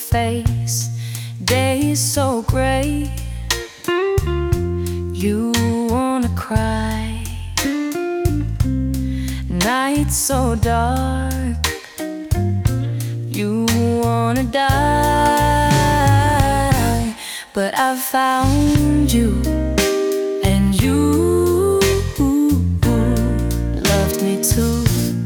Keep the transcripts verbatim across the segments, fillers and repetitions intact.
face. Days so gray, you wanna cry. Nights so dark, you wanna die. But I found you, and you loved me too.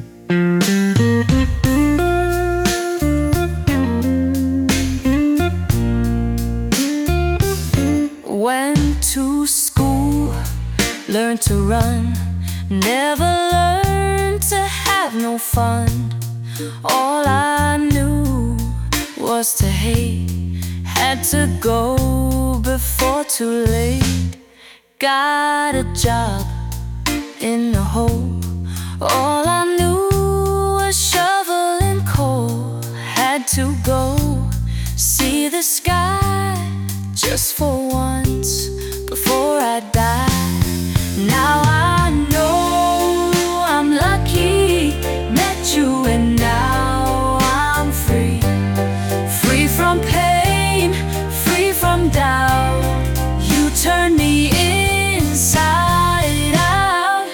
Went to school, learned to run, never learned to have no fun. All I knew was to hate, had to go before too late. Got a job in the hole, all I knew was shoveling coal. Had to go see the sky just for once before I die. Now I know I'm lucky, met you, and now I'm free. Free from pain, free from doubt. You turn me inside out.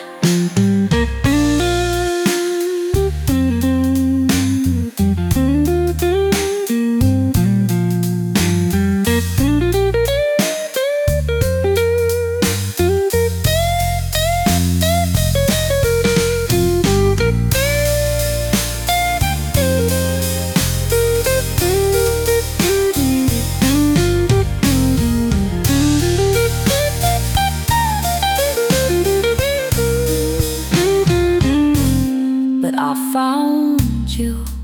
I found you.